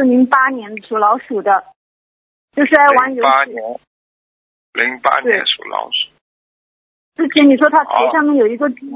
是08年属老鼠的，就是爱玩游戏。 08年属老鼠。 之前你说他头上面有一个聪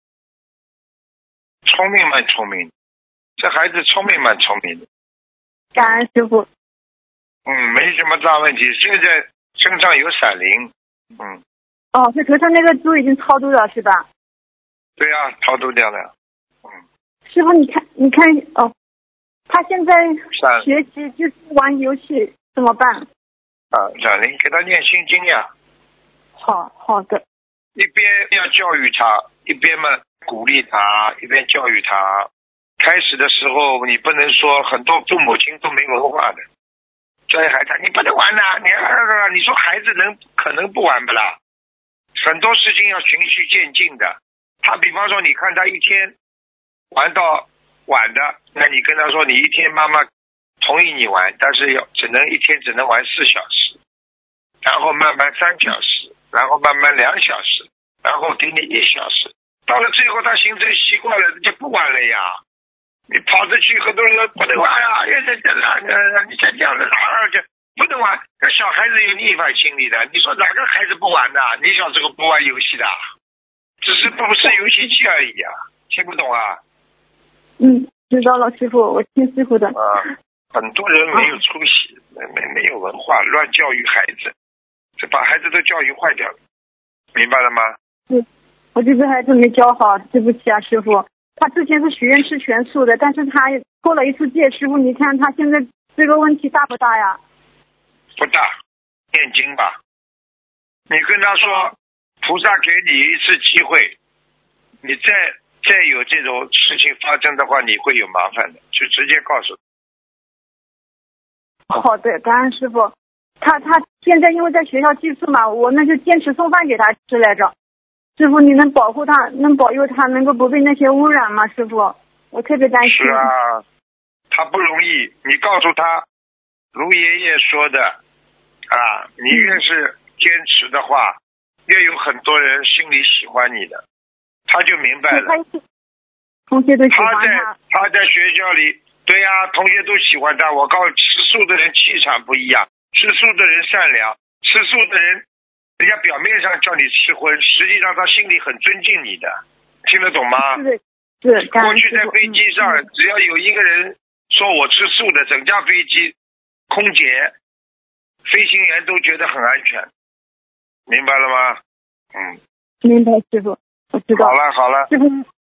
明蛮聪明，这孩子聪明蛮聪明的。 感恩师傅。 没什么大问题，现在身上有闪灵。 哦，这头上那个猪已经超度了是吧？ 对啊，超度掉了。 师傅，你看哦，他现在学习就是玩游戏怎么办？ 闪灵给他念心经呀。 好的。 一边要教育他，一边嘛鼓励他，一边教育他。开始的时候你不能说，很多父母亲都没文化的，教育孩子你不能玩啦，你说孩子可能不玩不啦？很多事情要循序渐进的。他比方说你看他一天玩到晚的，那你跟他说你一天妈妈同意你玩，但是一天只能玩4小时，然后慢慢3小时，然后慢慢2小时，然后给你1小时，到了最后他形成习惯了就不玩了呀。你跑着去，很多人说不能玩呀，你才讲了就不能玩，小孩子有逆反心理的，你说哪个孩子不玩的？你小时候不玩游戏的，只是不是游戏机而已啊，听不懂啊？ 知道了师傅，我听师傅的。 很多人没有出息，没有文化，乱教育孩子，这把孩子都教育坏掉了，明白了吗？ 我这个孩子没教好，对不起啊师傅。他之前是许愿吃全素的，但是他脱了一次戒，师傅你看他现在这个问题大不大呀？ 不大，念经吧。你跟他说，菩萨给你一次机会，你再有这种事情发生的话，你会有麻烦的，就直接告诉他。 好的，感恩师傅。他现在因为在学校寄宿嘛，我们就坚持送饭给他吃来着。师傅，你能保护他，能保佑他能够不被那些污染吗？师傅，我特别担心。 是啊，他不容易。你告诉他，卢爷爷说的你越是坚持的话，越有很多人心里喜欢你的，他就明白了。 同学都喜欢他在学校里，对呀，同学都喜欢他。我告诉你，吃素的人气场不一样，吃素的人善良，吃素的人人家表面上叫你吃荤，实际上他心里很尊敬你的，听得懂吗？ 是。 过去在飞机上，只要有一个人说我吃素的，整架飞机空姐飞行员都觉得很安全，明白了吗？ 明白师傅，我知道。 好了， 师傅